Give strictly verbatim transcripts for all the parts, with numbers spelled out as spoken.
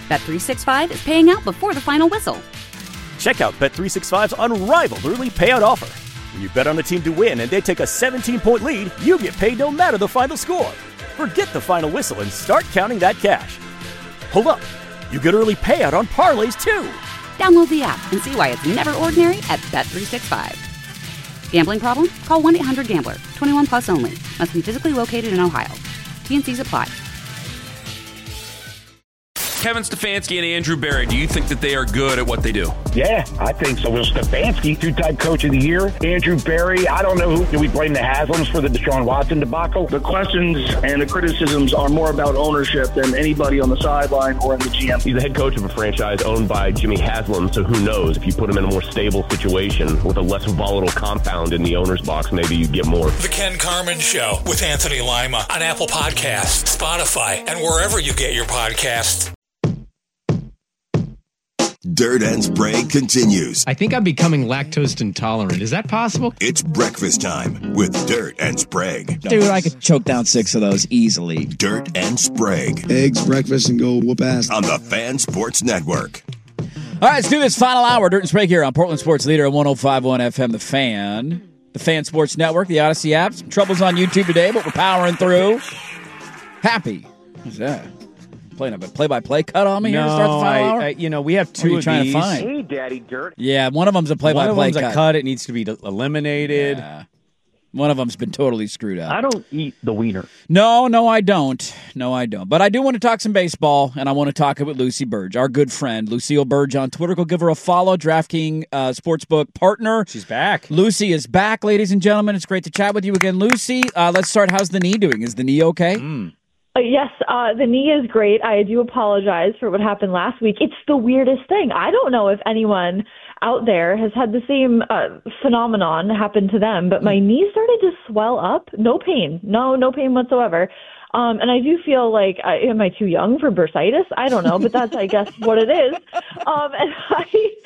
Bet three sixty-five is paying out before the final whistle. Check out Bet three sixty-five's unrivaled early payout offer. When you bet on a team to win and they take a seventeen-point lead, you get paid no matter the final score. Forget the final whistle and start counting that cash. Hold up. You get early payout on parlays, too. Download the app and see why it's never ordinary at Bet three sixty-five. Gambling problem? Call one eight hundred gambler. twenty-one plus only. Must be physically located in Ohio. T N Cs apply. Kevin Stefanski and Andrew Berry, do you think that they are good at what they do? Yeah, I think so. Well, Stefanski, two-time coach of the year. Andrew Berry, I don't know who. Do we blame the Haslams for the Deshaun Watson debacle? The questions and the criticisms are more about ownership than anybody on the sideline or in the G M. He's the head coach of a franchise owned by Jimmy Haslam, so who knows? If you put him in a more stable situation with a less volatile compound in the owner's box, maybe you get more. The Ken Carman Show with Anthony Lima on Apple Podcasts, Spotify, and wherever you get your podcasts. Dirt and Sprague continues. I think I'm becoming lactose intolerant. Is that possible? It's breakfast time with Dirt and Sprague. Dude, I could choke down six of those easily. Dirt and Sprague. Eggs, breakfast, and go whoop ass. On the Fan Sports Network. All right, let's do this final hour. Dirt and Sprague here on Portland Sports Leader at one oh five point one F M, The Fan. The Fan Sports Network, the Odyssey app. Some troubles on YouTube today, but we're powering through. Happy. What's that? Playing a play-by-play cut on me no, here to start the final I, hour? I, you know, we have two what are you of trying these. to find? Hey, Daddy Dirt. Yeah, one of them's a play-by-play One of them's cut. a cut. It needs to be eliminated. Yeah. One of them's been totally screwed up. I don't eat the wiener. No, no, I don't. No, I don't. But I do want to talk some baseball, and I want to talk it with Lucy Burge, our good friend, Lucille Burge on Twitter. Go give her a follow, DraftKings uh, Sportsbook partner. She's back. Lucy is back, ladies and gentlemen. It's great to chat with you again, Lucy. Uh, let's start. How's the knee doing? Is the knee okay? Mm. Uh, yes, uh, the knee is great. I do apologize for what happened last week. It's the weirdest thing. I don't know if anyone out there has had the same uh, phenomenon happen to them, but my knee started to swell up. No pain. No, no pain whatsoever. Um, and I do feel like, I, am I too young for bursitis? I don't know, but that's, I guess, what it is. Um, and I,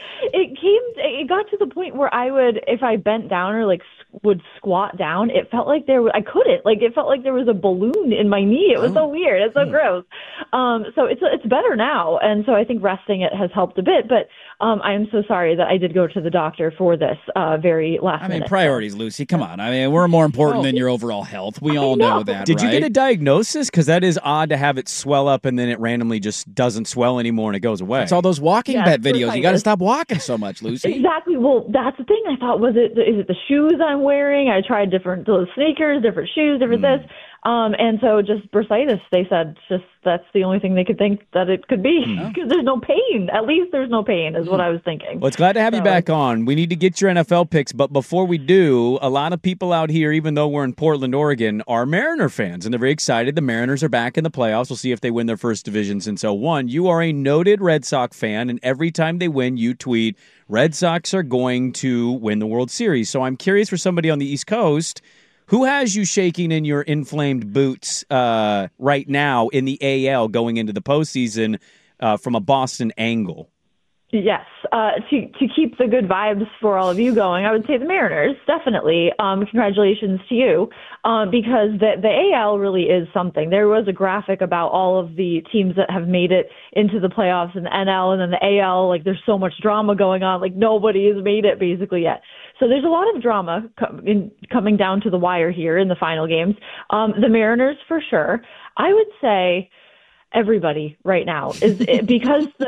it came, it got to the point where I would, if I bent down or like would squat down, it felt like there was, I couldn't, like it felt like there was a balloon in my knee. It was so weird. It's so gross. Um, so it's, it's better now. And so I think resting it has helped a bit, but um, I am so sorry that I did go to the doctor for this uh, very last I mean, minute. priorities, Lucy. Come on. I mean, we're more important Oh. than your overall health. We I all know. know that, Did right? you get a diagnosis? Because that is odd to have it swell up and then it randomly just doesn't swell anymore and it goes away. It's all those walking Yes, bet videos. You got to bursitis. stop walking so much, Lucy. Exactly. Well, that's the thing. I thought, was it, is it the shoes I'm wearing? I tried different those sneakers, different shoes, different Mm. this. Um, and so just bursitis, they said, just that's the only thing they could think that it could be because there's no pain. At least there's no pain is what I was thinking. Well, it's glad to have So- you back on. We need to get your N F L picks, but before we do, a lot of people out here, even though we're in Portland, Oregon, are Mariner fans, and they're very excited. The Mariners are back in the playoffs. We'll see if they win their first division since oh one. You are a noted Red Sox fan, and every time they win, you tweet, Red Sox are going to win the World Series. So I'm curious for somebody on the East Coast, who has you shaking in your inflamed boots uh, right now in the A L going into the postseason uh, from a Boston angle? Yes, uh, to to keep the good vibes for all of you going, I would say the Mariners, definitely. Um, congratulations to you, um, because the the A L really is something. There was a graphic about all of the teams that have made it into the playoffs in the N L and then the A L. Like, there's so much drama going on. Like, nobody has made it basically yet. So there's a lot of drama com- in, coming down to the wire here in the final games. Um, the Mariners, for sure. I would say everybody right now is because the,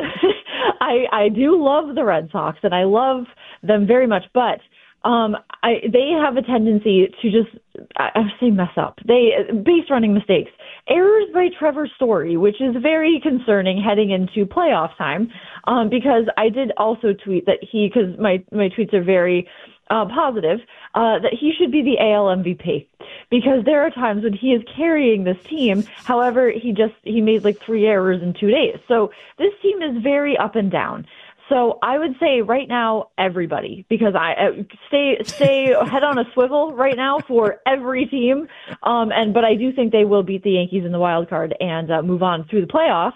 I I do love the Red Sox and I love them very much, but um, I they have a tendency to just I, I say mess up. They base running mistakes, errors by Trevor Story, which is very concerning heading into playoff time. Um, because I did also tweet that he because my my tweets are very Uh, positive, uh, that he should be the A L M V P because there are times when he is carrying this team. However, he just, he made like three errors in two days. So this team is very up and down. So I would say right now, everybody, because I uh, stay, stay head on a swivel right now for every team. Um, and, but I do think they will beat the Yankees in the wild card and uh, move on through the playoffs.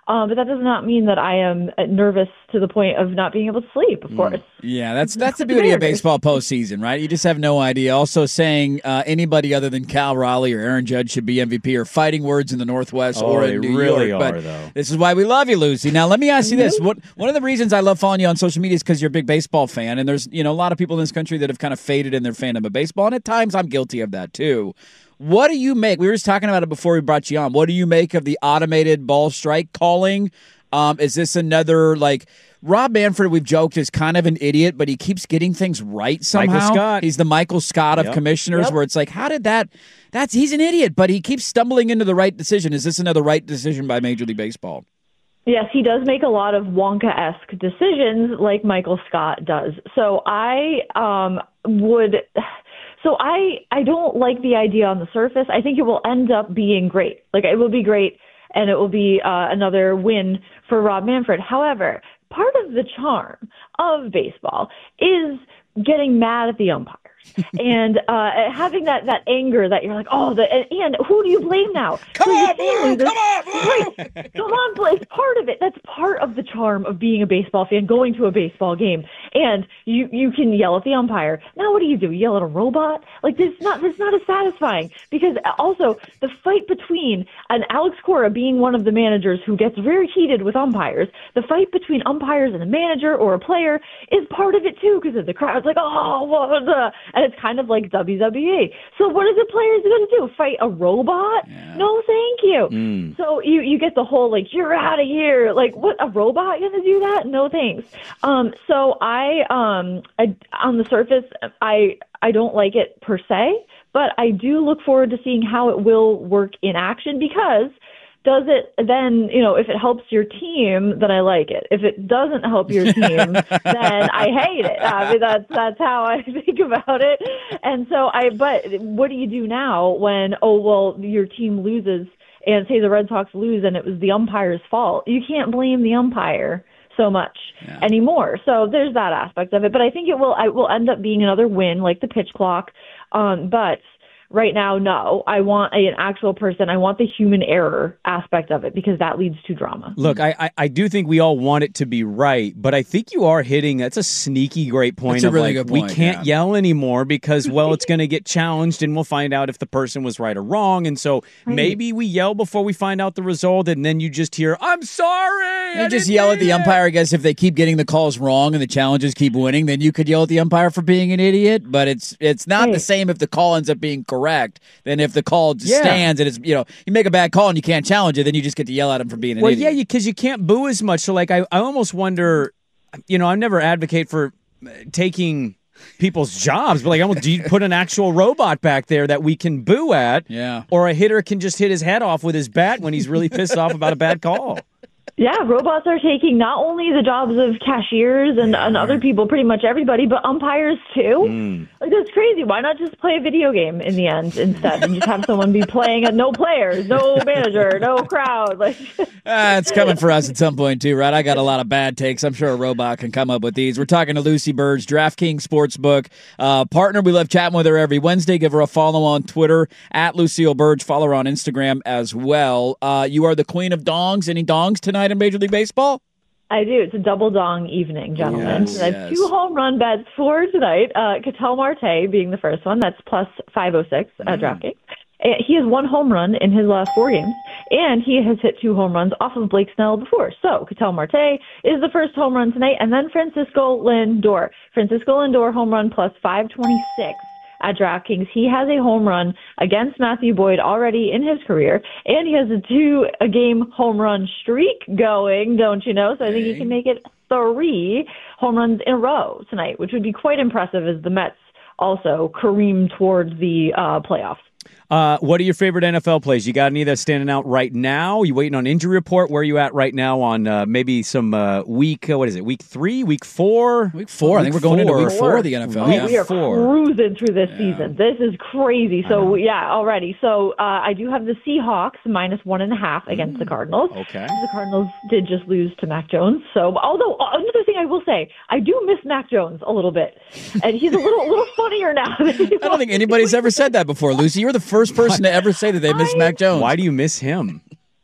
Um, but that does not mean that I am nervous to the point of not being able to sleep, of course. Yeah, that's that's the beauty of baseball postseason, right? You just have no idea. Also saying uh, anybody other than Cal Raleigh or Aaron Judge should be M V P are fighting words in the Northwest Oh, or they in New really York. are, but though. this is why we love you, Lucy. Now, let me ask you this. What, one of the reasons I love following you on social media is because you're a big baseball fan, and there's you know a lot of people in this country that have kind of faded in their fandom of baseball, and at times I'm guilty of that too. What do you make? We were just talking about it before we brought you on. What do you make of the automated ball strike calling? Um, is this another, like, Rob Manfred, we've joked, is kind of an idiot, but he keeps getting things right somehow. Michael Scott. He's the Michael Scott of Yep. commissioners, Yep. where it's like, how did that, that's, he's an idiot, but he keeps stumbling into the right decision. Is this another right decision by Major League Baseball? Yes, he does make a lot of Wonka-esque decisions like Michael Scott does. So I um, would... So I, I don't like the idea on the surface. I think it will end up being great. Like, it will be great, and it will be uh, another win for Rob Manfred. However, part of the charm of baseball is getting mad at the umpires and uh, having that, that anger that you're like, oh, the, and, and who do you blame now? Come So on, Blue! Blue! Come on, Blue! Right. Come on, Blue! It's part of it. That's part of the charm of being a baseball fan, going to a baseball game. And you, you can yell at the umpire. Now what do you do? You yell at a robot? Like, this not this not as satisfying. Because also, the fight between, and Alex Cora being one of the managers who gets very heated with umpires, the fight between umpires and a manager or a player is part of it too, because the crowd's like, oh, what the... And it's kind of like W W E. So what are the players going to do? Fight a robot? Yeah. No, thank you. Mm. So you, you get the whole, like, you're out of here. Like, what, a robot going to do that? No, thanks. Um, so I, um, I, on the surface, I, I don't like it per se, but I do look forward to seeing how it will work in action, because does it then, you know, if it helps your team, then I like it. If it doesn't help your team, then I hate it. I mean, that's that's how I think about it. And so I, but what do you do now when, oh, well, your team loses and say the Red Sox lose and it was the umpire's fault? You can't blame the umpire so much yeah. anymore. So there's that aspect of it. But I think it will, I will end up being another win, like the pitch clock. Um, but right now, no. I want a, an actual person. I want the human error aspect of it, because that leads to drama. Look, I, I, I do think we all want it to be right, but I think you are hitting, that's a sneaky great point. That's a of really like, good point, we can't yeah. yell anymore because, well, it's going to get challenged and we'll find out if the person was right or wrong. And so right. maybe we yell before we find out the result, and then you just hear, I'm sorry. You just yell at the it. umpire. I guess if they keep getting the calls wrong and the challenges keep winning, then you could yell at the umpire for being an idiot. But it's it's not right. the same if the call ends up being correct than if the call just Yeah. stands and it's, you know, you make a bad call and you can't challenge it, then you just get to yell at him for being an well, idiot. yeah, because you, you can't boo as much. So, like, I, I almost wonder, you know, I never advocate for taking people's jobs, but like, almost, do you put an actual robot back there that we can boo at? Yeah. Or a hitter can just hit his head off with his bat when he's really pissed off about a bad call. Yeah, robots are taking not only the jobs of cashiers and, and other people, pretty much everybody, but umpires too. Mm. Like, that's crazy. Why not just play a video game in the end instead, and just have someone be playing at no players, no manager, no crowd? Like, Uh, it's coming for us at some point, too, right? I got a lot of bad takes. I'm sure a robot can come up with these. We're talking to Lucy Burge, DraftKings Sportsbook uh, partner. We love chatting with her every Wednesday. Give her a follow on Twitter, at Lucille Burge. Follow her on Instagram as well. Uh, you are the queen of dongs. Any dongs tonight in Major League Baseball? I do. It's a double dong evening, gentlemen. Yes, I have yes. two home run bets for tonight. Uh, Ketel Marte being the first one. That's plus five oh six at DraftKings. Uh, He has one home run in his last four games, and he has hit two home runs off of Blake Snell before. So Ketel Marte is the first home run tonight, and then Francisco Lindor. Francisco Lindor home run plus five twenty-six at DraftKings. He has a home run against Matthew Boyd already in his career, and he has a two-game home run streak going, don't you know? So I think he can make it three home runs in a row tonight, which would be quite impressive as the Mets also careem towards the uh, playoffs. Uh, what are your favorite N F L plays? You got any that's standing out right now? You waiting on injury report? Where are you at right now on uh, maybe some uh, week, uh, what is it, week three, week four? Week four. I think we're going into week four of the N F L. Oh, yeah. we are four. cruising through this season. This is crazy. So, yeah, already. So, uh, I do have the Seahawks minus one and a half against mm. the Cardinals. Okay. The Cardinals did just lose to Mac Jones. So, although, another thing I will say, I do miss Mac Jones a little bit. And he's a little, a little funnier now. I don't think anybody's ever said that before, Lucy. You're the first person to ever say that they miss I, Mac Jones. Why do you miss him? Okay,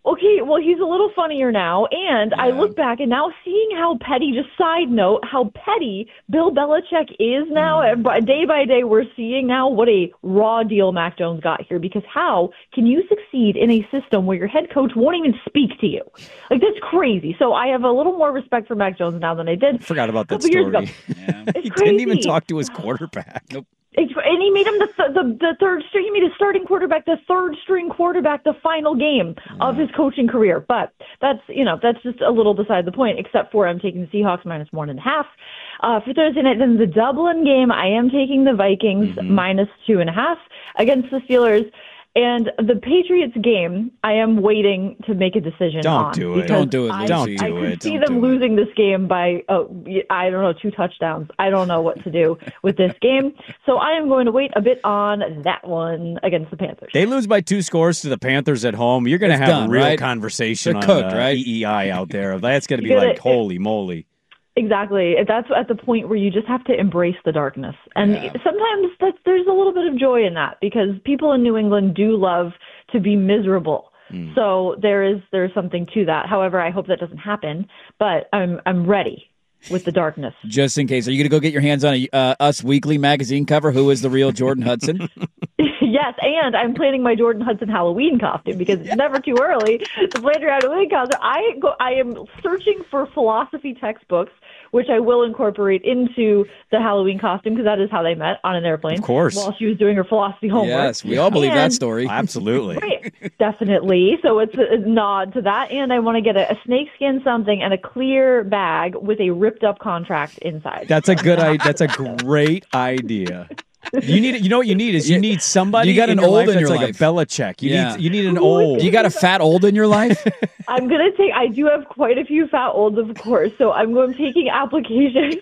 well, he's a little funnier now. And yeah. I look back and now seeing how petty, just side note, how petty Bill Belichick is now. Mm. Day by day, we're seeing now what a raw deal Mac Jones got here. Because how can you succeed in a system where your head coach won't even speak to you? Like, that's crazy. So I have a little more respect for Mac Jones now than I did. I forgot about that story. Yeah. He crazy. Didn't even talk to his quarterback. Nope. And he made him the, th- the the third string. He made his starting quarterback the third string quarterback the final game of his coaching career. But that's you know that's just a little beside the point. Except for I'm taking the Seahawks minus one and a half uh, for Thursday night. Then the Dublin game, I am taking the Vikings mm-hmm. minus two and a half against the Steelers. And the Patriots game, I am waiting to make a decision don't on. Do it. Don't do it. I, Don't do I it. I could see don't them losing this game by, oh, I don't know, two touchdowns. I don't know what to do with this game. So I am going to wait a bit on that one against the Panthers. They lose by two scores to the Panthers at home. You're going to have done, a real right? conversation They're on cooked, uh, right? E E I out there. That's going to be You're like, gonna, holy moly. Exactly. That's at the point where you just have to embrace the darkness. And yeah. sometimes that's, there's a little bit of joy in that because people in New England do love to be miserable. Mm. So there is there's something to that. However, I hope that doesn't happen, but I'm I'm ready with the darkness. Just in case. Are you going to go get your hands on a uh, Us Weekly magazine cover? Who is the real Jordan Hudson? Yes, and I'm planning my Jordan Hudson Halloween costume because it's never too early to plan your Halloween costume. I go, I am searching for philosophy textbooks, which I will incorporate into the Halloween costume because that is how they met on an airplane. Of course. While she was doing her philosophy homework. Yes, we all believe and, that story. Absolutely. Right, definitely. So it's a, a nod to that. And I want to get a, a snakeskin something and a clear bag with a ripped up contract inside. That's a good idea. That's a great idea. You need, you know what you need is you need somebody. You got an in your old life in that's your like life. a Belichick. You Yeah. need, you need an old. You got a fat old in your life? I'm going to take, I do have quite a few fat olds, of course, so I'm going taking applications.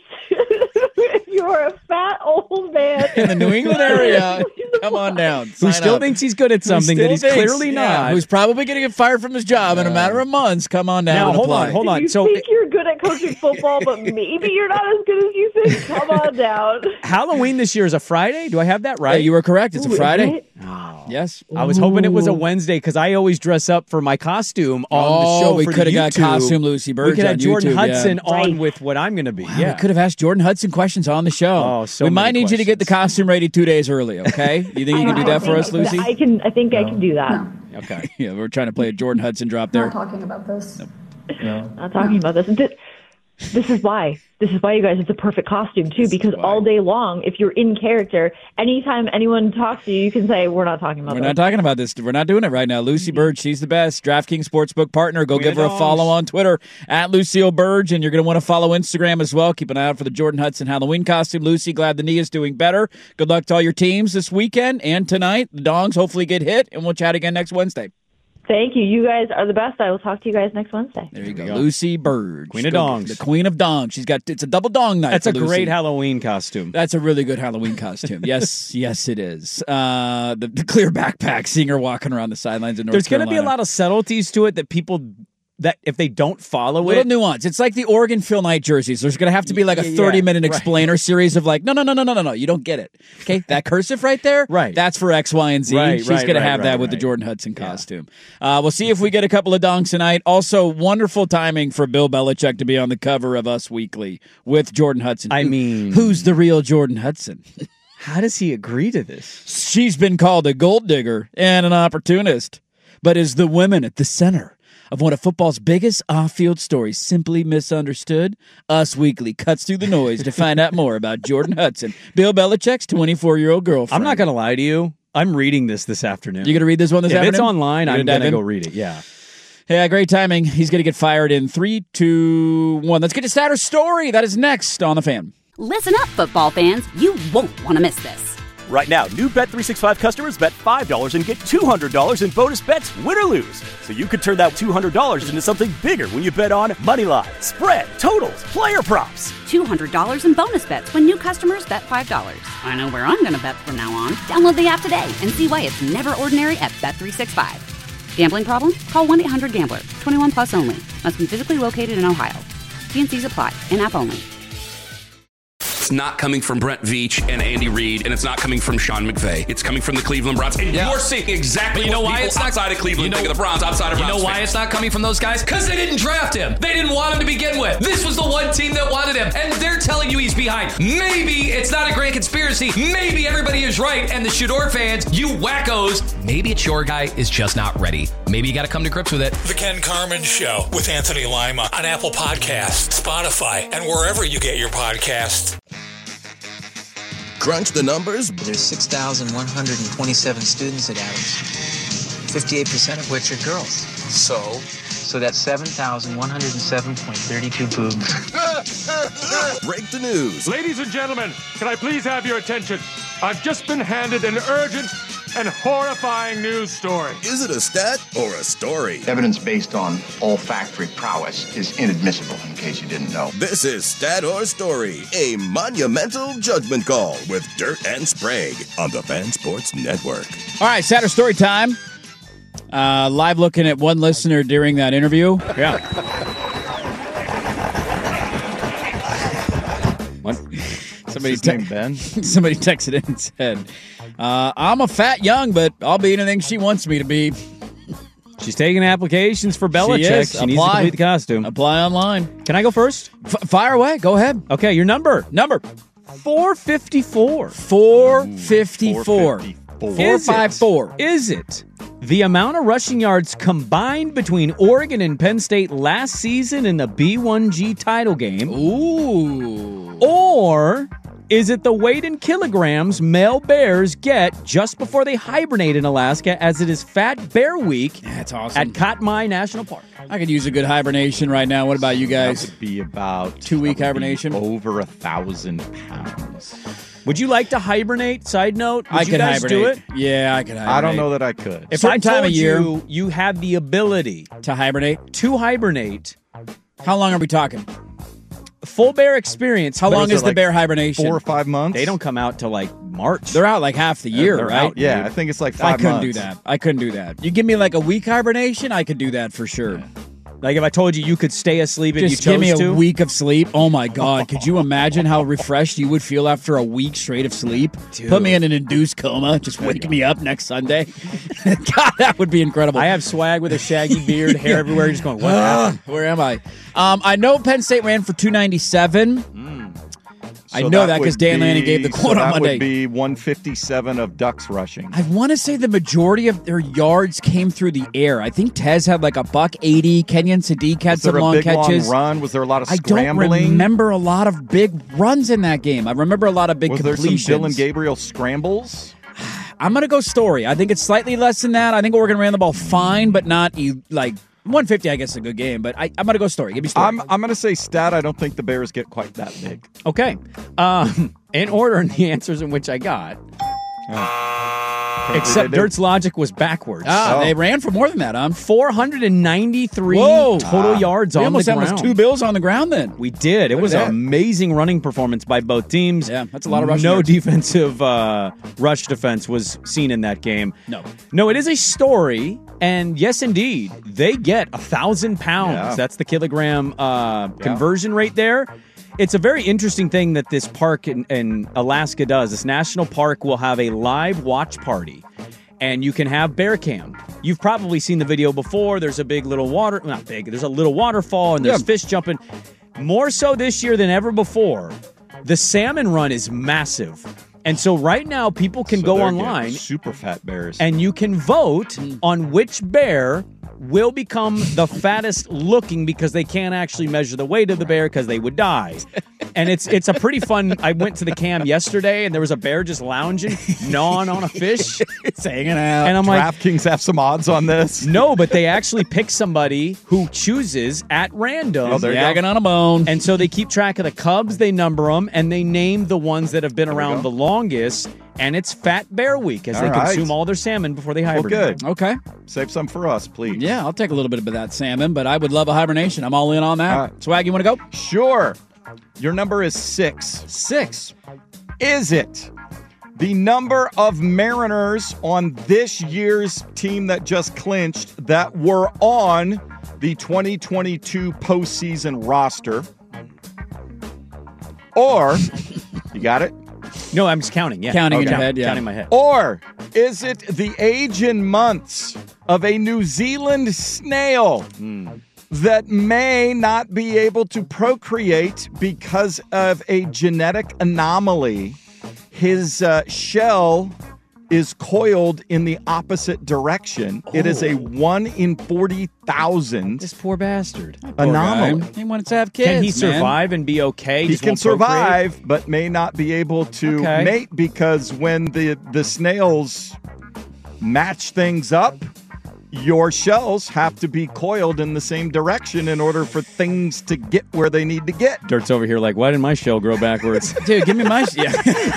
If you're a fat old man in the New England area, come on down. Who still up. thinks he's good at something that he's thinks, clearly yeah, not. Who's probably going to get fired from his job in a matter of months. Come on down Now, and hold apply. on, hold on. You So think you're good at coaching football, but maybe you're not as good as you think. Come on down. Halloween this year is a Friday. Do I have that right? Yeah, you were correct. It's Ooh, a Friday. right? Oh. Yes. I was hoping it was a Wednesday because I always dress up for my costume on oh, the show. we could have got costume Lucy Burge. We could have on Jordan YouTube, Hudson yeah. on Right. with what I'm going to be. Wow, yeah, we could have asked Jordan Hudson questions on the show. Oh, so we many might need you to get the questions. costume ready two days early. Okay, you think you can do that for us, Lucy? I can. I think I can do that. No. Okay. Yeah, we're trying to play a Jordan Hudson drop there. Not talking about this. Nope. No. Not talking about this. This, this is why. This is why, you guys, it's a perfect costume, too, because all day long, if you're in character, anytime anyone talks to you, you can say, we're not talking about We're this. not talking about this. We're not doing it right now. Lucy Burge, she's the best. DraftKings Sportsbook partner. Go Queen give her of a follow dogs. on Twitter, at Lucille Burge, and you're going to want to follow Instagram as well. Keep an eye out for the Jordan Hudson Halloween costume. Lucy, glad the knee is doing better. Good luck to all your teams this weekend and tonight. The Dongs hopefully get hit, and we'll chat again next Wednesday. Thank you. You guys are the best. I will talk to you guys next Wednesday. There you go. go. Lucy Burge. Queen of Go- dongs. The Queen of Dongs. She's got, it's a double dong night. That's for a Lucy. great Halloween costume. That's a really good Halloween costume. Yes, yes, it is. Uh, the, the clear backpack, seeing her walking around the sidelines in North There's going to Carolina. be a lot of subtleties to it that people that if they don't follow Little it, nuance. It's like the Oregon Phil Knight jerseys. There's going to have to be like a Yeah, thirty-minute right. explainer series of like, no, no, no, no, no, no, no. You don't get it. Okay, that cursive right there, Right. That's for X, Y, and Z. Right, She's right, going to right, have that right, with the right. Jordan Hudson costume. Uh, we'll see if we get a couple of donks tonight. Also, wonderful timing for Bill Belichick to be on the cover of Us Weekly with Jordan Hudson. I Who- mean- who's the real Jordan Hudson? how does he agree to this? She's been called a gold digger and an opportunist, but is the women at the center of one of football's biggest off-field stories simply misunderstood? Us Weekly cuts through the noise to find out more about Jordan Hudson, Bill Belichick's twenty-four-year-old girlfriend. I'm not going to lie to you. I'm reading this this afternoon. You going to read this one this if afternoon? it's online, You're I'm gonna going dive to in? go read it. Yeah. Yeah, great timing. He's going to get fired in three, two, one. Let's get to Saturday's story. That is next on The Fan. Listen up, football fans. You won't want to miss this. Right now, new Bet three sixty-five customers bet five dollars and get two hundred dollars in bonus bets, win or lose. So you could turn that two hundred dollars into something bigger when you bet on money line, spread, totals, player props. two hundred dollars in bonus bets when new customers bet five dollars. I know where I'm going to bet from now on. Download the app today and see why it's never ordinary at Bet three sixty-five. Gambling problem? Call one eight hundred gambler. twenty-one plus only. Must be physically located in Ohio. T and C's apply. In-app only. it's not coming from Brent Veach and Andy Reid, and it's not coming from Sean McVay. It's coming from the Cleveland Browns. And yeah. you're seeing exactly you know what why people it's not, outside of Cleveland you know, think of the Browns, outside of You Browns know why fans. it's not coming from those guys? Because they didn't draft him. They didn't want him to begin with. This was the one team that wanted him, and they're telling you he's behind. Maybe it's not a grand conspiracy. Maybe everybody is right, and the Shador fans, you wackos, maybe it's your guy is just not ready. Maybe you got to come to grips with it. The Ken Carman Show with Anthony Lima on Apple Podcasts, Spotify, and wherever you get your podcasts. Crunch the numbers. There's six thousand one hundred twenty-seven students at Adams, fifty-eight percent of which are girls. So? So that's seven thousand one hundred seven point three two boobs. Break the news. Ladies and gentlemen, can I please have your attention? I've just been handed an urgent and horrifying news story. Is it a stat or a story? Evidence based on olfactory prowess is inadmissible, in case you didn't know. This is Stat or Story, a monumental judgment call with Dirt and Sprague on the Fan Sports Network. All right, Stat or Story time. Uh, live looking at one listener during that interview. Yeah. What? Somebody, te- Ben? somebody texted in and said, uh, I'm a fat young, but I'll be anything she wants me to be. She's taking applications for Belichick. She, is. she Apply. needs to complete the costume. Apply online. Can I go first? F- fire away. Go ahead. Okay, your number. Number. four fifty-four. four fifty-four. four fifty-four. Is it the amount of rushing yards combined between Oregon and Penn State last season in the B one G title game? Ooh. Or is it the weight in kilograms male bears get just before they hibernate in Alaska, as it is Fat Bear Week That's awesome. at Katmai National Park? I could use a good hibernation right now. What about you guys? That would be about two-week hibernation? Over a thousand pounds. Would you like to hibernate? Side note, would I you could guys hibernate. do it? Yeah, I could hibernate. I don't know that I could. If Certain I time told of year you you had the ability to hibernate, to hibernate, how long are we talking? Full bear experience. How long it is the like bear hibernation? Four or five months? They don't come out till like March. They're out like half the year, They're right? out- yeah, I think it's like five I couldn't months. do that. I couldn't do that. You give me like a week hibernation, I could do that for sure. Yeah. Like if I told you you could stay asleep if Just you chose give me a to. week of sleep. Oh my God. Could you imagine how refreshed you would feel after a week straight of sleep? Dude. Put me in an induced coma. Just wake me up next Sunday. God, that would be incredible. I have swag with a shaggy beard, hair everywhere. Just going, what happened? Where am I? Um, I know Penn State ran for two ninety-seven. I So know that because would Dan be- Lanning gave the quote so on that Monday. would be one fifty-seven of Ducks rushing. I want to say the majority of their yards came through the air. I think Tez had like a buck eighty. Kenyon Sadiq had Was there some a long big, catches. long run? Was there a lot of I scrambling? don't remember a lot of big runs in that game. I remember a lot of big Was there completions. some Dylan Gabriel scrambles? I'm going to go story. I think it's slightly less than that. I think Oregon ran the ball fine, but not e- like one fifty, I guess, is a good game. But I, I'm going to go story. Give me story. I'm I'm going to say stat. I don't think the Bears get quite that big. Okay. Um, in order in the answers in which I got, Oh. except They- they- Dirt's logic was backwards. ah, Oh. they ran for more than that, huh? four hundred ninety-three Whoa. total Ah. yards We on almost the had ground. almost two bills on the ground then. We did. It Look was at an that. amazing running performance by both teams. Yeah, that's a lot of rushing No yards. defensive uh, rush defense was seen in that game. No. No, it is a story, and yes, indeed, they get a thousand pounds. Yeah. That's the kilogram uh, conversion rate there. It's a very interesting thing that this park in, in Alaska does. This national park will have a live watch party, and you can have bear cam. You've probably seen the video before. There's a big little water, not big, there's a little waterfall, and there's Yeah. fish jumping. More so this year than ever before. The salmon run is massive. And so right now, people can So go they're online getting super fat bears. and you can vote on which bear will become the fattest looking, because they can't actually measure the weight of the bear because they would die. And it's it's a pretty fun. I went to the cam yesterday and there was a bear just lounging, gnawing on a fish. It's hanging out. And I'm like, DraftKings have some odds on this. no, but they actually pick somebody who chooses at random. Oh, there you go. Yagging on a bone. And so they keep track of the cubs, they number them, and they name the ones that have been There we around go. the longest. And it's Fat Bear Week as All they right. consume all their salmon before they Well, hibernate. good. Okay. Save some for us, please. Yeah, I'll take a little bit of that salmon, but I would love a hibernation. I'm all in on that. All right. Swag, you want to go? Sure. Your number is six. Six. Is it the number of Mariners on this year's team that just clinched that were on the twenty twenty-two postseason roster? Or You got it? No, I'm just counting. Yeah, Counting okay. in your head, yeah. Counting my head. Or is it the age in months of a New Zealand snail Mm. that may not be able to procreate because of a genetic anomaly? His uh, shell is coiled in the opposite direction. Oh. It is a one in forty thousand. This poor bastard. Anomaly. He wanted to have kids. Can he man. survive and be okay? He Just can won't survive, procreate? but may not be able to Okay. mate because when the, the snails match things up, your shells have to be coiled in the same direction in order for things to get where they need to get. Dirt's over here like, why didn't my shell grow backwards? Dude, give me my... Yeah.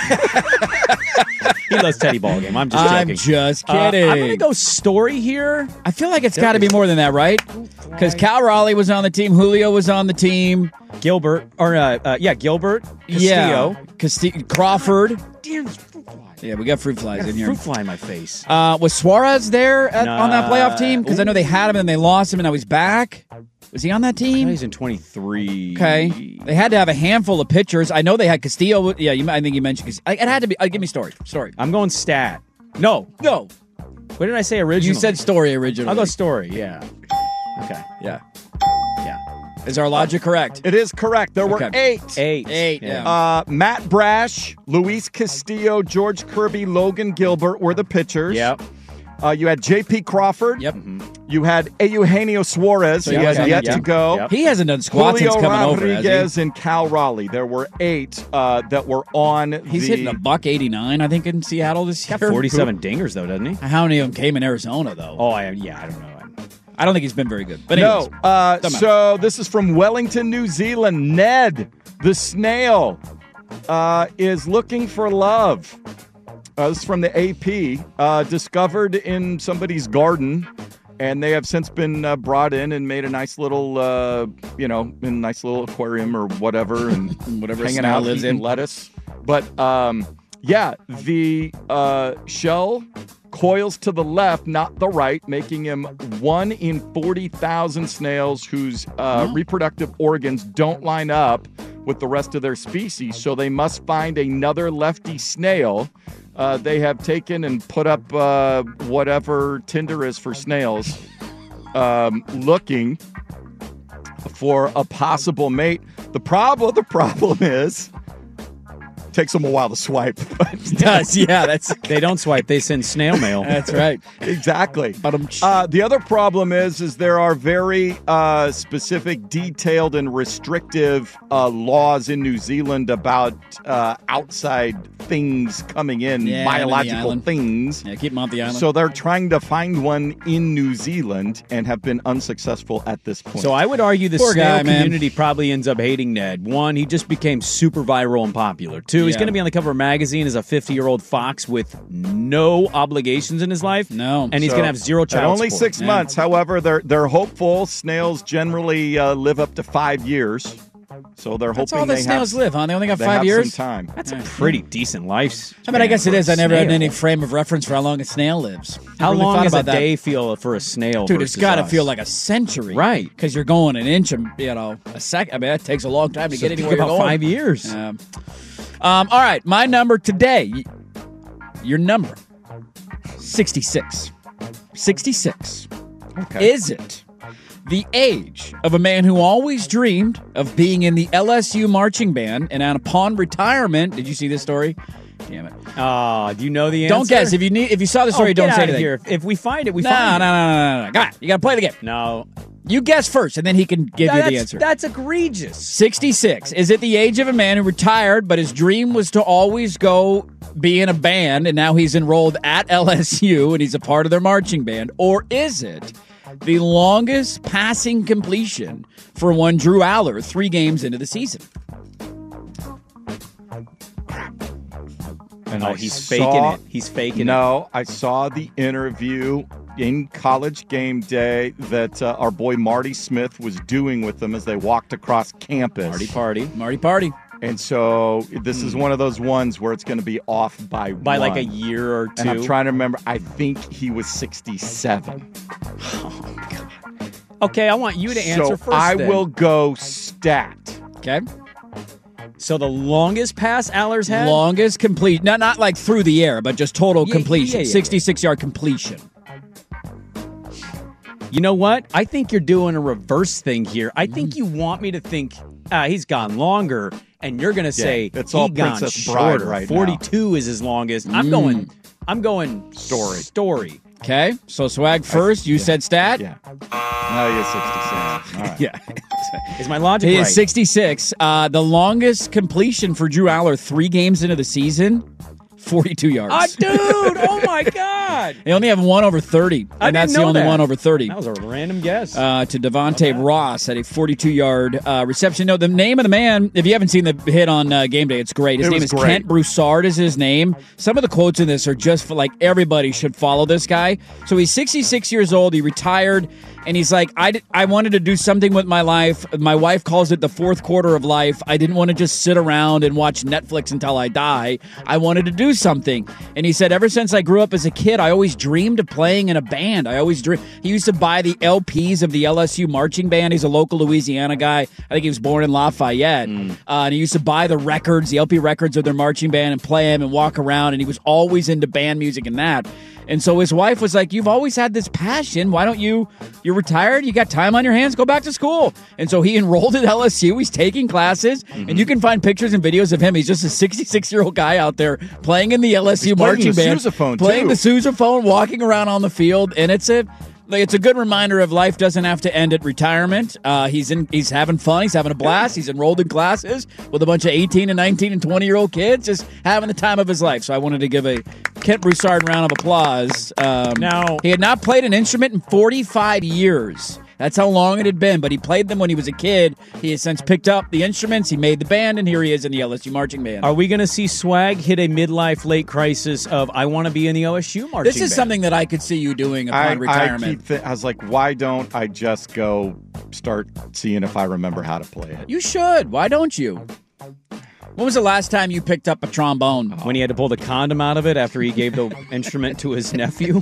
He loves Teddy Ball Game. I'm just I'm joking. just Uh, kidding. I'm going to go story here. I feel like it's got to be more than that, right? Because Cal Raleigh was on the team. Julio was on the team. Gilbert, or uh, uh, yeah, Gilbert, Castillo. Yeah. Castillo, Crawford. Damn, fruit fly. Yeah, we got fruit flies Got a in here. fruit fly in my face. Uh, was Suarez there at, Nah. on that playoff team? Because I know they had him and then they lost him and now he's back. Was he on that team? He's in twenty-three. Okay. They had to have a handful of pitchers. I know they had Castillo. Yeah, you, I think you mentioned Castillo. It had to be. Uh, give me story. Story. I'm going stat. No. No. What did I say originally? You said story originally. I'll go story, yeah. Okay. Yeah. Yeah. Is our logic correct? It is correct. There were Okay. eight. Eight. Eight, yeah. Uh, Matt Brash, Luis Castillo, George Kirby, Logan Gilbert were the pitchers. Yep. Uh, you had J P. Crawford. Yep. You had Eugenio Suarez, So who he has hasn't- yet yep, to go. yep. He hasn't done squats Julio since coming over, has Rodriguez and Cal Raleigh. There were eight uh, that were on he? He's the... hitting a buck eighty-nine, I think, in Seattle this year. Got forty-seven dingers, though, doesn't he? How many of them came in Arizona, though? Oh, I, yeah, I don't know. I don't think he's been very good. But No. anyways, Uh, doesn't so this is from Wellington, New Zealand. Ned, the snail, uh, is looking for love. Uh, this is from the A P. Uh, discovered in somebody's garden, and they have since been uh, brought in and made a nice little, uh, you know, in a nice little aquarium or whatever, and Whatever a hanging snail out, lives eating in. lettuce. But yeah, yeah, the uh, shell coils to the left, not the right, making him one in forty thousand snails whose uh, reproductive organs don't line up with the rest of their species. So they must find another lefty snail. Uh, they have taken and put up uh, whatever Tinder is for snails, um, looking for a possible mate. The problem, the problem is, takes them a while to swipe. it does, yeah. That's They don't swipe. They send snail mail. that's right. Exactly. Uh, the other problem is, is there are very uh, specific, detailed, and restrictive uh, laws in New Zealand about uh, outside things coming in, Yeah, on the biological island. things. Yeah, keep him off the island. So they're trying to find one in New Zealand and have been unsuccessful at this point. So I would argue the Poor snail guy, man. community probably ends up hating Ned. One, he just became super viral and popular. Two, he's Yeah. going to be on the cover of a magazine as a fifty-year-old fox with no obligations in his life. No. And he's So, going to have zero at child only support. six Yeah. months. However, they're they're hopeful. Snails generally uh, live up to five years, so they're That's hoping all the they snails have, live, huh? They only got they five have years. some time. That's a pretty decent life. I mean, I guess it is. I never had snail. any frame of reference for how long a snail lives. How Never really long thought does a about that. day feel for a snail? Dude, it's versus got to us? feel like a century. Right. Because you're going an inch, and you know, a second. I mean, that takes a long time to So get think anywhere you're about going. five years. Um, um, all right, my number today, y- your number, sixty-six. sixty-six. Okay. Is it the age of a man who always dreamed of being in the L S U marching band, and upon retirement, did you see this story? Damn it. Ah, do you know the answer? Don't guess. If you need, if you saw the story, oh, don't get say out of anything. here. If, if we find it, we No, find no, it. no, no, no, no. Come on. You got to play the game. No. You guess first, and then he can give you that's, the answer. That's egregious. sixty-six. Is it the age of a man who retired, but his dream was to always go be in a band, and now he's enrolled at L S U, and he's a part of their marching band? Or is it the longest passing completion for one Drew Aller three games into the season? And Oh, I he's saw- faking it. He's faking it. No, I saw the interview in College Game Day that uh, our boy Marty Smith was doing with them as they walked across campus. Marty Party. Marty Party. And so this is one of those ones where it's going to be off by By one. like a year or two. And I'm trying to remember. I think he was sixty-seven. Okay, I want you to answer so first. I then. will go stat. Okay. So the longest pass Aller's had? Longest complete, not not like through the air, but just total Yeah, completion, yeah, yeah, yeah. sixty-six yard completion. You know what? I think you're doing a reverse thing here. I think you want me to think ah, he's gone longer, and you're going to say it's he all gone Princess Bride shorter. right now. forty-two is his longest. I'm Mm. going. I'm going Story. Story. Okay, so Swag first. You said stat. Yeah. No, he is sixty-six. All right. Yeah. Is my logic He right? is sixty-six. Uh, the longest completion for Drew Aller three games into the season, forty-two yards. Ah, dude! Oh my God! They only have one over thirty, and I didn't that's the know only that. one over thirty. That was a random guess. Uh, to Devontae Ross at a forty-two yard uh, reception. No, the name of the man, if you haven't seen the hit on uh, game day, it's great. His It name was is great. Kent Broussard is his name. Some of the quotes in this are just for like everybody should follow this guy. So he's sixty-six years old. He retired. And he's like, I, did, I wanted to do something with my life. My wife calls it the fourth quarter of life. I didn't want to just sit around and watch Netflix until I die. I wanted to do something. And he said, ever since I grew up as a kid, I always dreamed of playing in a band. I always dreamed. He used to buy the L Ps of the L S U marching band. He's a local Louisiana guy. I think he was born in Lafayette. Mm. Uh, and he used to buy the records, the L P records of their marching band and play them and walk around. And he was always into band music and that. And so his wife was like, you've always had this passion. Why don't you, you're retired, you got time on your hands, go back to school. And so he enrolled at L S U. He's taking classes. Mm-hmm. And you can find pictures and videos of him. He's just a sixty-six-year-old guy out there playing in the L S U He's playing marching the band. sousaphone, playing too. the sousaphone, walking around on the field. And it's a... Like, it's a good reminder of life doesn't have to end at retirement. Uh, he's in. He's having fun. He's having a blast. He's enrolled in classes with a bunch of eighteen and nineteen and twenty-year-old kids, just having the time of his life. So I wanted to give a Kent Broussard round of applause. Um, Now- he had not played an instrument in forty-five years. That's how long it had been, but he played them when he was a kid. He has since picked up the instruments. He made the band, and here he is in the L S U marching band. Are we going to see Swag hit a midlife late crisis of I want to be in the O S U marching This is band? something that I could see you doing upon I, I, retirement. keep th- I was like, why don't I just go start seeing if I remember how to play it? You should. Why don't you? When was the last time you picked up a trombone? When he had to pull the condom out of it after he gave the instrument to his nephew?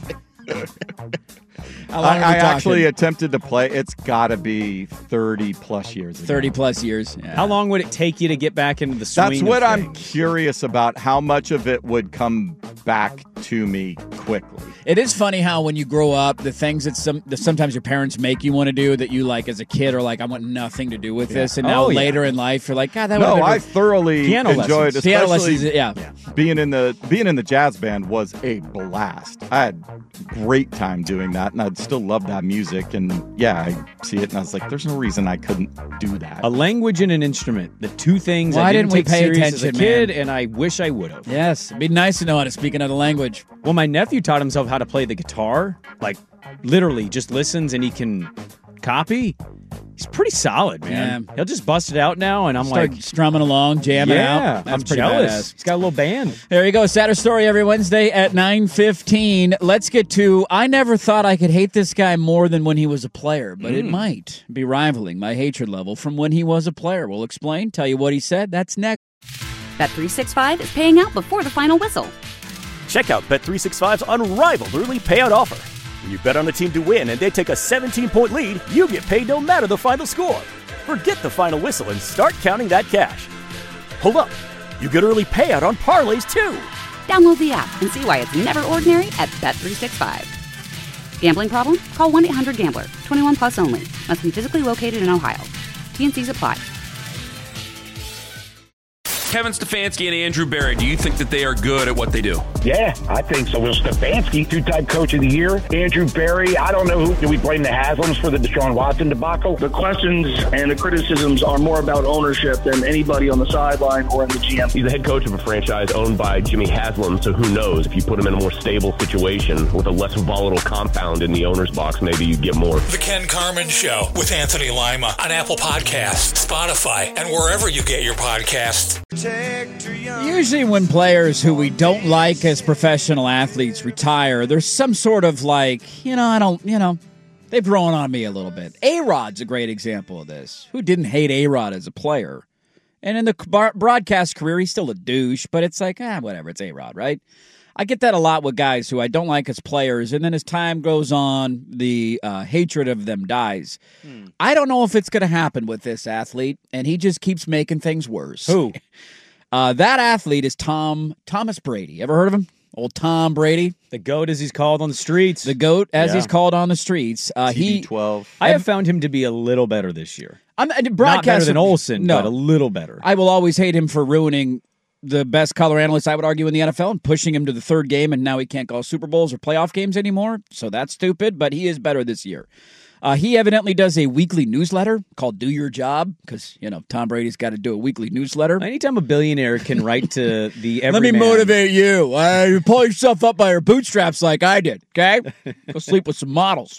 How long I, are we I talking? actually attempted to play. It's got to be thirty plus years ago. thirty plus years. Yeah. How long would it take you to get back into the swing? That's what of I'm things? curious about. How much of it would come back to me quickly? It is funny how when you grow up, the things that some that sometimes your parents make you want to do that you like as a kid are like, I want nothing to do with Yeah. this, and now Oh, yeah. later in life you're like, God, that No, would I have thoroughly Piano enjoyed, lessons. Piano especially lessons, yeah. being in the being in the jazz band was a blast. I had a great time doing that, and I'd still love that music. And yeah, I see it, and I was like, "There's no reason I couldn't do that." A language and an instrument. The two things Why I didn't, didn't we take pay serious as a attention, kid, man? and I wish I would have. Yes, it'd be nice to know how to speak another language. Well, my nephew taught himself how to play the guitar. Like, literally, just listens and he can copy. He's pretty solid, man. Yeah. He'll just bust it out now, and I'm Start like, strumming along, jamming yeah, out. That's I'm pretty jealous. badass. He's got a little band. There you go. Sadder Story every Wednesday at nine fifteen. Let's get to, I never thought I could hate this guy more than when he was a player, but it Mm. might be rivaling my hatred level from when he was a player. We'll explain, tell you what he said. That's next. Bet three sixty-five is paying out before the final whistle. Check out Bet three sixty-five's unrivaled early payout offer. When you bet on a team to win and they take a seventeen-point lead, you get paid no matter the final score. Forget the final whistle and start counting that cash. Hold up. You get early payout on parlays, too. Download the app and see why it's never ordinary at Bet three sixty-five. Gambling problem? Call one eight hundred gambler. twenty-one plus only. Must be physically located in Ohio. T N Cs apply. Kevin Stefanski and Andrew Barry, do you think that they are good at what they do? Yeah, I think so. Will Stefanski, two-time coach of the year. Andrew Barry, I don't know who. Do we blame the Haslams for the Deshaun Watson debacle? The questions and the criticisms are more about ownership than anybody on the sideline or in the G M. He's the head coach of a franchise owned by Jimmy Haslam, so who knows? If you put him in a more stable situation with a less volatile compound in the owner's box, maybe you'd get more. The Ken Carmen Show with Anthony Lima on Apple Podcasts, Spotify, and wherever you get your podcasts. Usually when players who we don't like as professional athletes retire, there's some sort of like, you know, I don't, you know, they've grown on me a little bit. A-Rod's a great example of this. Who didn't hate A-Rod as a player? And in the bar- broadcast career, he's still a douche, but it's like, ah, whatever, it's A-Rod, right? I get that a lot with guys who I don't like as players, and then as time goes on, the uh, hatred of them dies. Hmm. I don't know if it's going to happen with this athlete, and he just keeps making things worse. Who? Uh, that athlete is Tom Thomas Brady. Ever heard of him? Old Tom Brady. The GOAT, as he's called on the streets. The GOAT, as Yeah. he's called on the streets. Uh, T B he twelve. I have found him to be a little better this year. I'm a Not broadcaster. better than Olsen, no. but a little better. I will always hate him for ruining the best color analyst, I would argue, in the N F L and pushing him to the third game, and now he can't call Super Bowls or playoff games anymore. So that's stupid, but he is better this year. Uh, he evidently does a weekly newsletter called Do Your Job because, you know, Tom Brady's got to do a weekly newsletter. Anytime a billionaire can write to the Let everyman. me motivate you. Uh, you pull yourself up by your bootstraps like I did, okay? Go sleep with some models.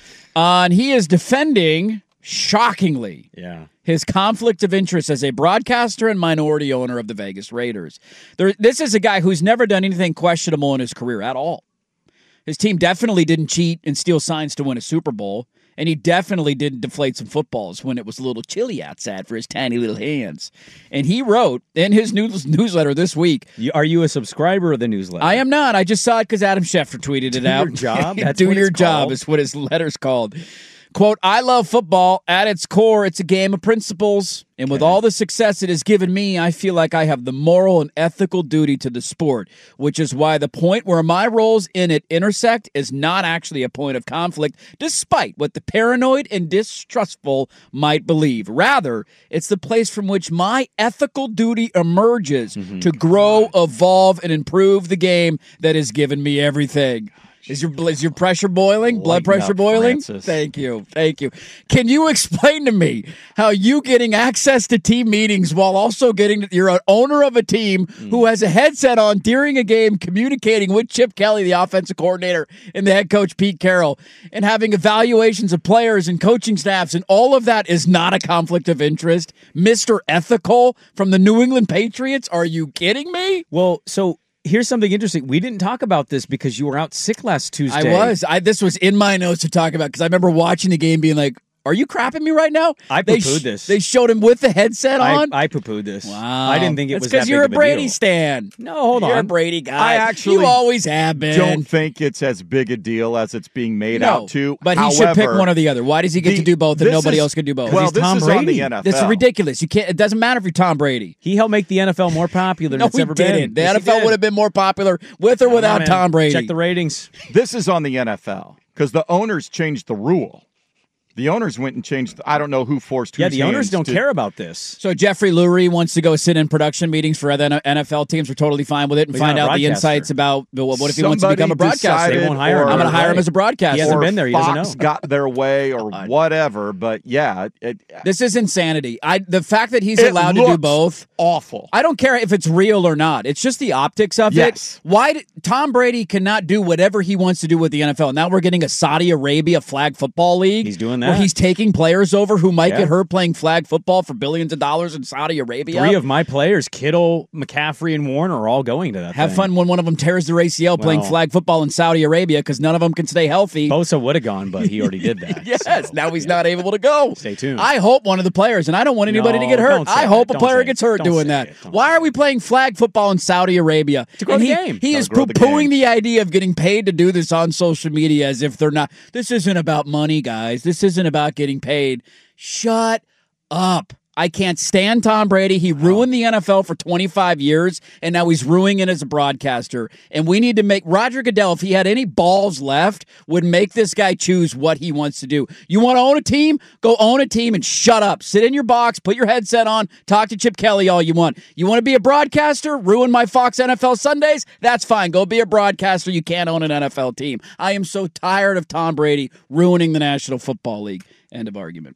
Uh, and he is defending, shockingly, Yeah. his conflict of interest as a broadcaster and minority owner of the Vegas Raiders. There, this is a guy who's never done anything questionable in his career at all. His team definitely didn't cheat and steal signs to win a Super Bowl, and he definitely didn't deflate some footballs when it was a little chilly outside for his tiny little hands. And he wrote in his news, newsletter this week. You, are you a subscriber of the newsletter? I am not. I just saw it because Adam Schefter tweeted it Do out. your job? That's Do what your it's job called? is what his letter's called. Quote, I love football. At its core, it's a game of principles. And with all the success it has given me, I feel like I have the moral and ethical duty to the sport, which is why the point where my roles in it intersect is not actually a point of conflict, despite what the paranoid and distrustful might believe. Rather, it's the place from which my ethical duty emerges Mm-hmm. to grow, evolve, and improve the game that has given me everything. Is your is your pressure boiling? Blood Lighten pressure up, boiling? Francis. Thank you. Thank you. Can you explain to me how you getting access to team meetings while also getting you're an owner of a team who has a headset on during a game communicating with Chip Kelly, the offensive coordinator, and the head coach Pete Carroll, and having evaluations of players and coaching staffs, and all of that is not a conflict of interest? Mister Ethical from the New England Patriots? Are you kidding me? Well, so here's something interesting. We didn't talk about this because you were out sick last Tuesday. I was. I this was in my notes to talk about because I remember watching the game being like, are you crapping me right now? I They poo-pooed sh- this. They showed him with the headset I, on? I poo-pooed this. Wow. I didn't think it That's was because that you're big a of Brady deal. stan. No, hold You're on. a Brady guy. I actually You always have been. don't think it's as big a deal as it's being made no, out to. but he However, should pick one or the other. Why does he get the- to do both and this nobody is- else can do both? Well, He's this Tom is on the Brady. N F L. This is ridiculous. You can't. It doesn't matter if you're Tom Brady. He helped make the N F L more popular than No, it's he ever didn't. been. The Yes, he N F L did. would have been more popular with or Come on, without man. Tom Brady. Check the ratings. This is on the N F L because the owners changed the rule. The owners went and changed. The, I don't know who forced. Yeah, whose the owners hands don't to- care about this. So Jeffrey Lurie wants to go sit in production meetings for other N F L teams. We're totally fine with it and He's find not a out the broadcaster. insights about well, what if he wants to Somebody become a broadcaster. decided They won't hire him. or- I'm going to hire him Right. as a broadcaster. He hasn't or been there. He doesn't Fox know. got their way or whatever. But yeah, it, This is insanity. I the fact that he's It allowed to do looks both. awful. I don't care if it's real or not. It's just the optics of Yes. it. Why did, Tom Brady cannot do whatever he wants to do with the N F L. Now we're getting a Saudi Arabia flag football league. He's doing where that. he's taking players over who might Yeah. get hurt playing flag football for billions of dollars in Saudi Arabia. Three of my players, Kittle, McCaffrey, and Warner, are all going to that. Have thing. fun when one of them tears their A C L playing Well- flag football in Saudi Arabia because none of them can stay healthy. Bosa would have gone, but he already did that. Yes, so. now he's not able to go. Stay tuned. I hope one of the players, and I don't want anybody No, to get hurt. don't say I hope that. a Don't player say gets it. hurt Don't doing say that. it. Don't Why say are we playing flag football in Saudi Arabia? To grow And the he, game. He Gotta is grow the poo-pooing game. the idea of getting paid to do this on social media as if they're not. This isn't about money, guys. This isn't about getting paid. Shut up. I can't stand Tom Brady. He ruined the N F L for twenty-five years, and now he's ruining it as a broadcaster. And we need to make Roger Goodell, if he had any balls left, would make this guy choose what he wants to do. You want to own a team? Go own a team and shut up. Sit in your box, put your headset on, talk to Chip Kelly all you want. You want to be a broadcaster? Ruin my Fox N F L Sundays? That's fine. Go be a broadcaster. You can't own an N F L team. I am so tired of Tom Brady ruining the National Football League. End of argument.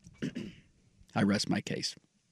I rest my case.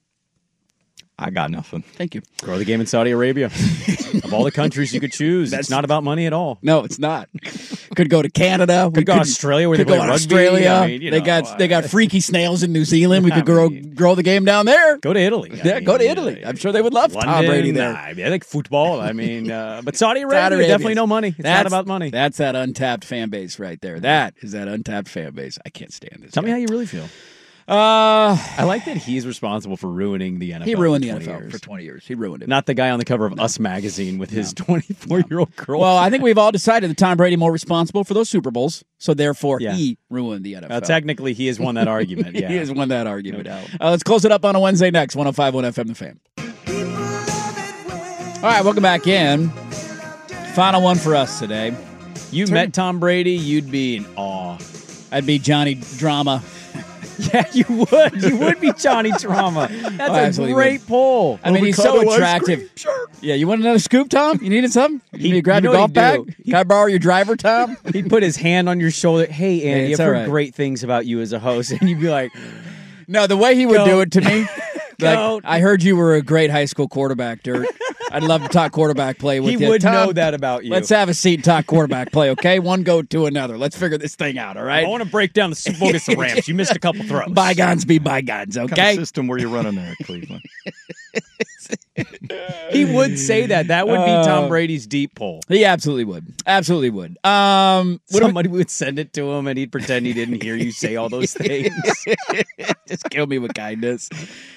I got nothing. Thank you. Grow the game in Saudi Arabia. Of all the countries you could choose, That's- it's not about money at all. No, it's not. Could go to Canada. We Could go to Australia where could they go play to rugby. Australia. I mean, you they know, got they uh, got freaky snails in New Zealand. We I could grow mean- grow the game down there. Go to Italy. I Yeah, mean, go to Italy. I'm sure they would love London, Tom Brady there. Nah, I, mean, I think football. I mean, uh, but Saudi Arabia, Saudi Arabia. definitely no money. It's That's- not about money. That's that untapped fan base right there. That is that untapped fan base. I can't stand this. Tell guy. me how you really feel. Uh, I like that he's responsible for ruining the N F L. He ruined the for N F L years. for twenty years. He ruined it. Not the guy on the cover of Us magazine with his twenty-four-year-old girl. Well, I think we've all decided that Tom Brady more responsible for those Super Bowls, so therefore Yeah. he ruined the N F L. Uh, technically, he has won that argument. Yeah. He has won that argument. No doubt. Uh, let's close it up on a Wednesday next. one oh five point one F M, The Fan. All right, welcome back in. Final one for us today. You Turn- met Tom Brady, you'd be in awe. I'd be Johnny Drama. Yeah, you would. You would be Johnny Drama. That's Oh, a absolutely great would. poll. I mean, he's so attractive. Sure. Yeah, you want another scoop, Tom? You needed something? You need to grab you your know golf what he'd bag? do? Can I borrow your driver, Tom? He'd put his hand on your shoulder. Hey, Andy, it's I've all heard right. great things about you as a host. And you'd be like, No, the way he would Goat. do it to me, Goat. like, I heard you were a great high school quarterback, Dirt. I'd love to talk quarterback play with he you. would Tom, know that about you. Let's have a seat and talk quarterback play, okay? One go to another. Let's figure this thing out, all right? I want to break down the Super Bowl against the Rams. You missed a couple throws. Bygones be bygones, What kind okay? of system were you running there at Cleveland? He would say that. That would be Uh, Tom Brady's deep poll. He absolutely would. Absolutely would. Um, what do we- Somebody would send it to him, and he'd pretend he didn't hear you say all those things. Just kill me with kindness.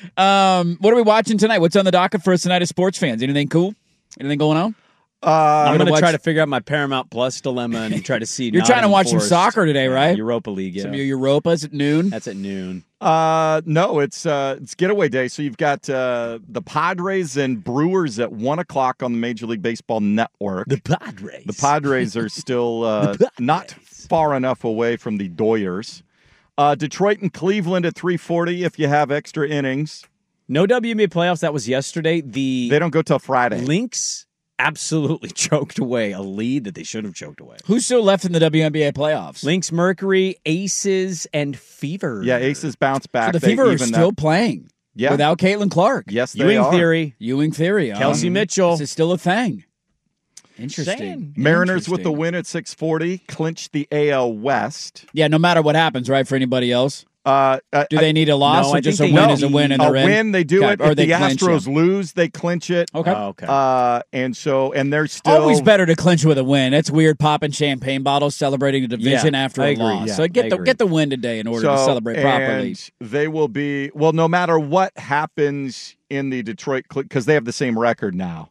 Um, what are we watching tonight? What's on the docket for us tonight as sports fans? Anything cool? Anything going on? Uh, I'm going to watch- try to figure out my Paramount Plus dilemma and try to see. You're trying to Nottingham watch some Forest. soccer today, right? Europa League, yeah. Some of your Europas at noon. That's at noon. Uh, no, it's uh, it's getaway day. So you've got uh, the Padres and Brewers at one o'clock on the Major League Baseball Network. The Padres. The Padres are still uh, The Padres. not far enough away from the Doyers. Uh, Detroit and Cleveland at three forty if you have extra innings. No W N B A playoffs. That was yesterday. The They don't go till Friday. Lynx absolutely choked away a lead that they should have choked away. Who's still left in the W N B A playoffs? Lynx, Mercury, Aces, and Fever. Yeah, Aces bounce So back. the They Fever are even still that- playing. Yeah. Without Caitlin Clark. Yes, they Ewing are. Theory. Ewing Theory. Kelsey um, Mitchell. This is still a thing. Interesting. Saying. Mariners with the Interesting. win at six forty, clinch the A L West. Yeah, no matter what happens, right, for anybody else? Uh, uh, Do they need a loss No, or I just a think win they is a need win and a they're in? win, they do Okay. it. Or If they the clinch Astros it. lose, they clinch it. Okay. Oh, okay. Uh, and so, and they're still Always better to clinch with a win. It's weird popping champagne bottles, celebrating a division Yeah, after I a agree. loss. Yeah, so get I the agree. get the win today in order so, to celebrate properly. And they will be well, no matter what happens in the Detroit, because they have the same record now.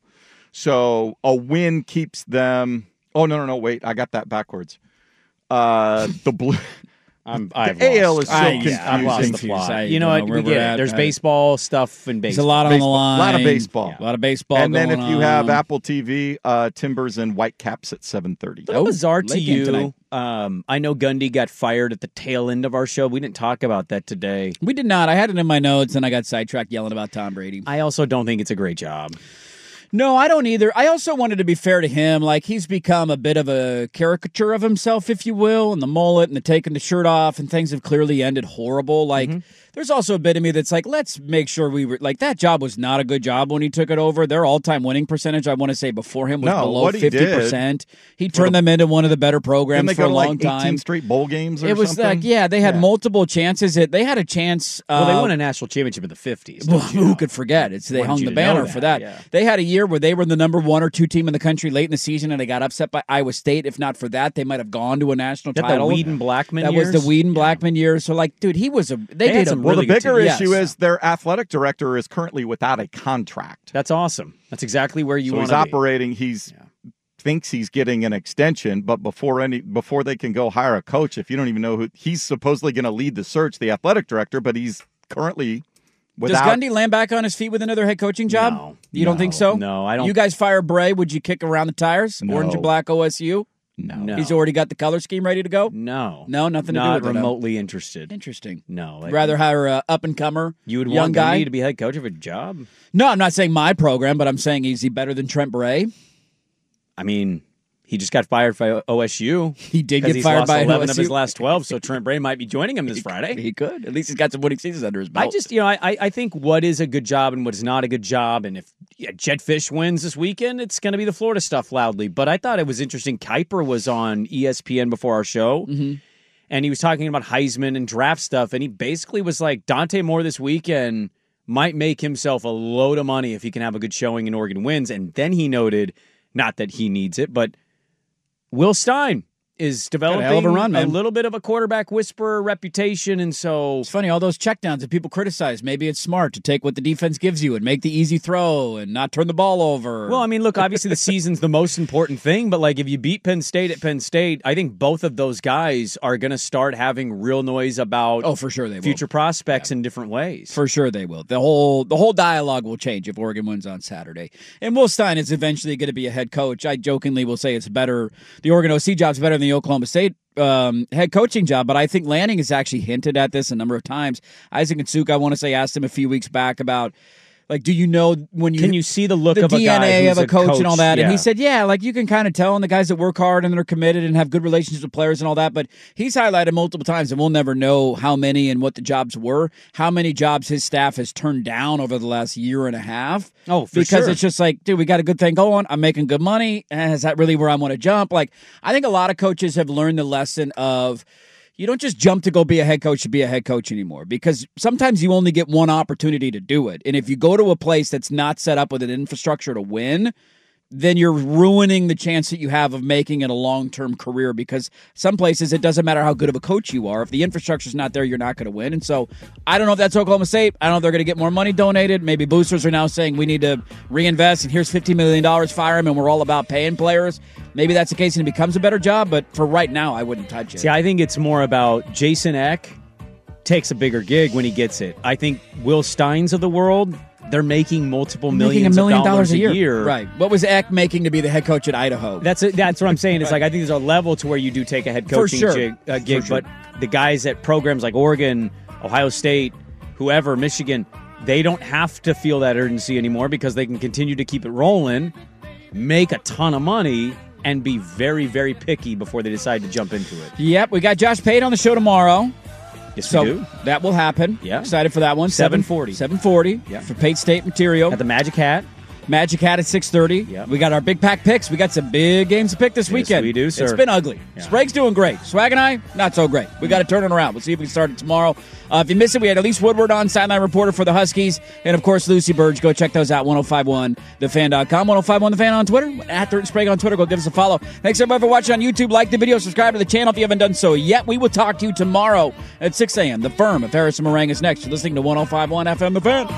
So a win keeps them. Oh no, no, no! Wait, I got that backwards. Uh, the blue. I'm, I've the A L lost. is so I, confusing. I've lost the plot. I You know don't what? know We where get we're it. at. There's Uh, baseball stuff and There's baseball. a lot on Baseball. the line. A lot of baseball. A lot of baseball. And then if going you have on. Apple T V, uh, Timbers and Whitecaps at seven thirty. A little Oh, bizarre to late game you. tonight. Um, I know Gundy got fired at the tail end of our show. We didn't talk about that today. We did not. I had it in my notes, and I got sidetracked yelling about Tom Brady. I also don't think it's a great job. No, I don't either. I also wanted to be fair to him. Like, he's become a bit of a caricature of himself, if you will, and the mullet and the taking the shirt off, and things have clearly ended horrible. Like, Mm-hmm. there's also a bit of me that's like, let's make sure we were, like, that job was not a good job when he took it over. Their all-time winning percentage, I want to say, before him was No, below what he fifty percent. He turned them into one of the better Didn't programs they for go a to long like time. eighteen straight bowl games or It was something? like, yeah, they had Yeah. multiple chances. It They had a chance. Well, uh, they won a national championship in the fifties. Well, who could forget? It's they Wanted hung you the to know banner that, for that. yeah. They had a year where they were the number one or two team in the country late in the season, and they got upset by Iowa State. If not for that, they might have gone to a national That the title. Whedon Blackman That years? was the Whedon Blackman years. So, like, dude, he was a. They, They had did a some Well, really the good bigger team. issue Yes. is their athletic director is currently without a contract. That's awesome. That's exactly where you so want he's to be. operating. He's thinks he's getting an extension, but before any before they can go hire a coach, if you don't even know who he's supposedly going to lead the search, the athletic director, but he's currently without. Does Gundy land back on his feet with another head coaching job? No. You don't No. think so? No, I don't. You guys fire Bray? Would you kick around the tires? No. Orange and black O S U? No. No. He's already got the color scheme ready to go. No. No, nothing to do Not with it, huh? remotely interested. Interesting. No. like- Rather hire a up and comer. You would young want guy Gundy to be head coach of a job? No, I'm not saying my program, but I'm saying is he better than Trent Bray? I mean, he just got fired by O S U. He did 'cause get he's fired lost by eleven O S of his U. last twelve, so Trent Bray might be joining him this Friday. He could. At least he's got some winning seasons under his belt. I just, you know, I I think what is a good job and what is not a good job, and if yeah, Jed Fish wins this weekend, it's going to be the Florida stuff loudly. But I thought it was interesting. Kuiper was on E S P N before our show, Mm-hmm. and he was talking about Heisman and draft stuff, and he basically was like, Dante Moore this weekend might make himself a load of money if he can have a good showing and Oregon wins. And then he noted, not that he needs it, but Will Stein is developing hell of a run, man. little bit of a quarterback whisperer reputation, and so it's funny, all those checkdowns that people criticize. Maybe it's smart to take what the defense gives you and make the easy throw and not turn the ball over. Well, I mean, look, obviously the season's the most important thing, but like if you beat Penn State at Penn State, I think both of those guys are going to start having real noise about oh, for sure they will. future prospects yeah. in different ways. For sure they will. The whole the whole dialogue will change if Oregon wins on Saturday. And Will Stein is eventually going to be a head coach. I jokingly will say it's better. The Oregon O C job's better than the Oklahoma State um, head coaching job, but I think Lanning has actually hinted at this a number of times. Isaac Nsuka, I want to say, asked him a few weeks back about, like, do you know when you can you see the look the of D N A a guy of a coach, coach and all that? Yeah. And he said, yeah, like you can kind of tell, and the guys that work hard and that are committed and have good relationships with players and all that. But he's highlighted multiple times, and we'll never know how many and what the jobs were, how many jobs his staff has turned down over the last year and a half. Oh, for because sure. it's just like, dude, we got a good thing going. I'm making good money. And is that really where I want to jump? Like, I think a lot of coaches have learned the lesson of, you don't just jump to go be a head coach to be a head coach anymore, because sometimes you only get one opportunity to do it. And if you go to a place that's not set up with an infrastructure to win, then you're ruining the chance that you have of making it a long-term career, because some places it doesn't matter how good of a coach you are. If the infrastructure's not there, you're not going to win. And so I don't know if that's Oklahoma State. I don't know if they're going to get more money donated. Maybe boosters are now saying we need to reinvest, and here's fifteen million dollars, fire them, and we're all about paying players. Maybe that's the case and it becomes a better job, but for right now, I wouldn't touch it. See, I think it's more about Jason Eck takes a bigger gig when he gets it. I think Will Steins of the world, they're making multiple millions making a million of dollars, dollars a year. a year. Right. What was Eck making to be the head coach at Idaho? That's a, that's what I'm saying. It's like I think there's a level to where you do take a head coaching sure. jig, uh, gig, For sure. but the guys at programs like Oregon, Ohio State, whoever, Michigan, they don't have to feel that urgency anymore because they can continue to keep it rolling, make a ton of money, and be very, very picky before they decide to jump into it. Yep, we got Josh Pate on the show tomorrow. Yes, so we do. That will happen. Yeah. Excited for that one. seven forty. seven forty Yeah. for Pate State material. At the Magic Hat. Magic Hat at six thirty. Yep. We got our big pack picks. We got some big games to pick this Yes, weekend. we do, sir. It's been ugly. Yeah. Sprague's doing great. Swag and I, not so great. We got to turn it around. We'll see if we can start it tomorrow. Uh, if you missed it, we had Elise Woodward on, sideline reporter for the Huskies. And, of course, Lucy Burge. Go check those out, ten fifty-one the fan dot com. ten fifty-one The Fan on Twitter. At Dirt and Sprague on Twitter. Go give us a follow. Thanks, everybody, for watching on YouTube. Like the video. Subscribe to the channel if you haven't done so yet. We will talk to you tomorrow at six a.m. The Firm of Harris and Moran is next. You're listening to ten fifty-one F M The Fan.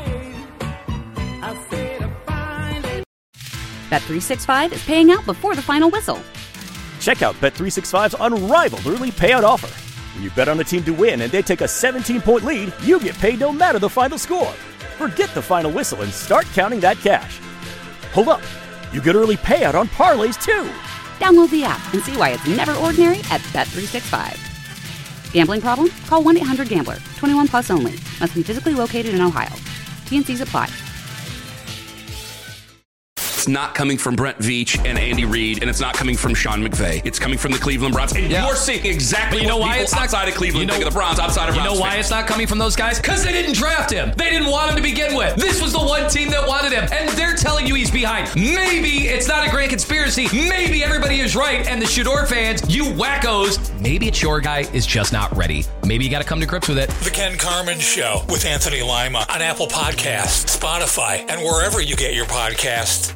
Bet three sixty-five is paying out before the final whistle. Check out Bet three sixty-five's unrivaled early payout offer. When you bet on a team to win and they take a seventeen-point lead, you get paid no matter the final score. Forget the final whistle and start counting that cash. Hold up. You get early payout on parlays, too. Download the app and see why it's never ordinary at Bet three sixty-five. Gambling problem? Call one eight hundred gambler. twenty-one plus only. Must be physically located in Ohio. T and C's apply. It's not coming from Brent Veach and Andy Reid, and it's not coming from Sean McVay. It's coming from the Cleveland Browns. And yeah. you're seeing exactly but you know what why people it's not, outside of Cleveland you know, think of the Browns, outside of You Browns know why fans. it's not coming from those guys? Because they didn't draft him. They didn't want him to begin with. This was the one team that wanted him, and they're telling you he's behind. Maybe it's not a grand conspiracy. Maybe everybody is right, and the Shador fans, you wackos, maybe it's your guy is just not ready. Maybe you got to come to grips with it. The Ken Carman Show with Anthony Lima on Apple Podcasts, Spotify, and wherever you get your podcasts.